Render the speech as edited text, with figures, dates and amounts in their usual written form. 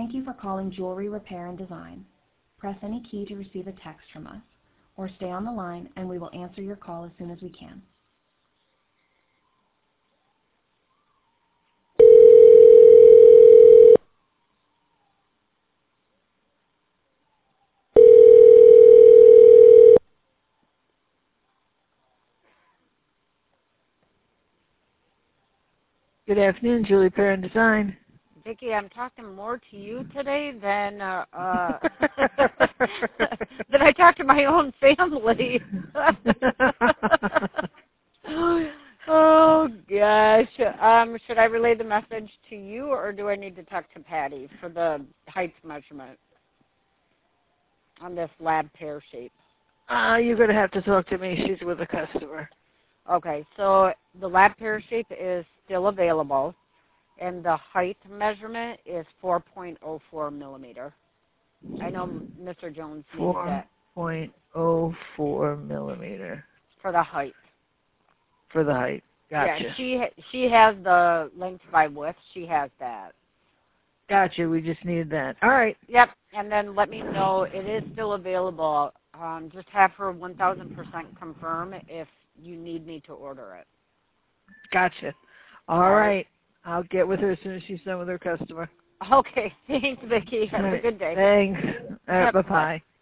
Thank you for calling Jewelry Repair and Design. Press any key to receive a text from us, or stay on the line and we will answer your call as soon as we can. Good afternoon, Jewelry Repair and Design. Vicki, I'm talking more to you today than than I talk to my own family. Oh gosh. Should I relay the message to you, or do I need to talk to Patty for the height measurement on this lab pear shape? You're going to have to talk to me. She's with a customer. Okay, so the lab pear shape is still available, and the height measurement is 4.04 millimeter. I know Mr. Jones needs that. 4.04 millimeter. For the height. For the height. Gotcha. Yeah, she has the length by width. She has that. Gotcha. We just need that. All right. Yep, and then let me know. It is still available. Just have her 1,000% confirm if you need me to order it. Gotcha. All right. I'll get with her as soon as she's done with her customer. Okay. Thanks, Vicki. Have a good day. Thanks. All right, Yep. bye-bye.